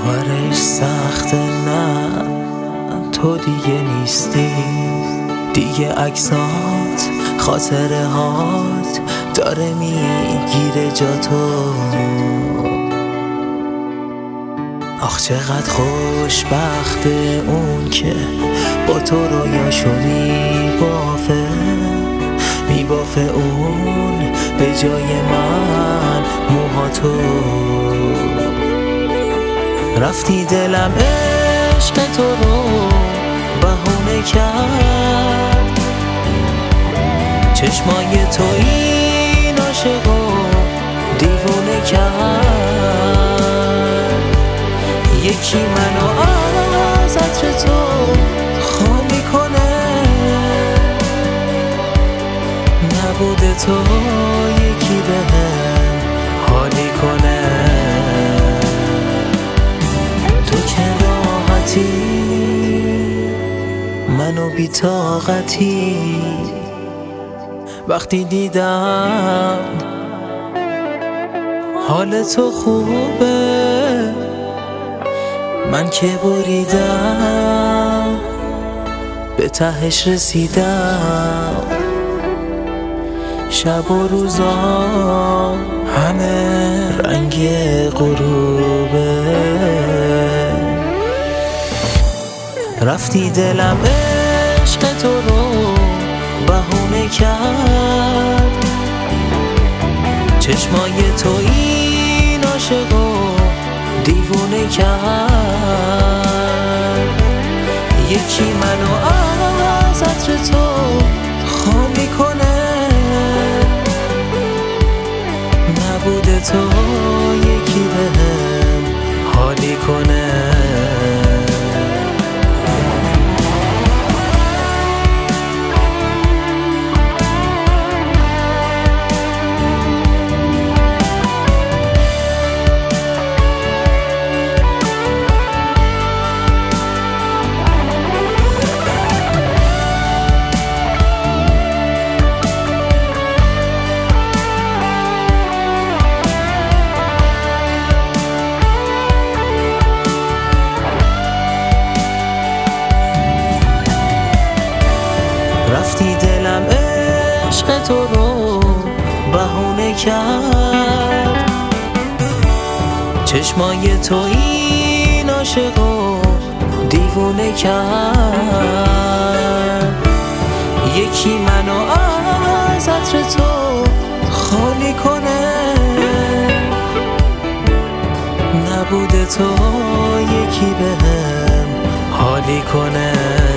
باورش سخته، نه تو دیگه نیستی، دیگه عکسات خاطره هات داره میگیره جا تو. آخ چقدر خوشبخته اون که با تو رویاشو میبافه اون به جای من موهاتو. رفتی دلم عشق تو رو بهونه کرد، چشمای تو این عاشقو دیوونه کرد. یکی منو از عطر تو خالی کنه، نبوده تو یکی بهم حالی کنه. تو که راحتی منو بی طاقتی، وقتی دیدم حال تو خوبه من که بریدم به تهش رسیدم. شب و روزا همه رنگ غروبه. رفتی دلم عشق تو رو بهونه کرد، چشمای تو این عاشقو دیوونه کرد. یکی منو از عطر تو خالی کنه، نبوده تو یکی بهم حالی کنه. رفتی دلم عشق تو رو بهونه کرد، چشمای تو این عاشقو دیوونه کرد. یکی منو از عطر تو خالی کنه، نبوده تو یکی بهم حالی کنه.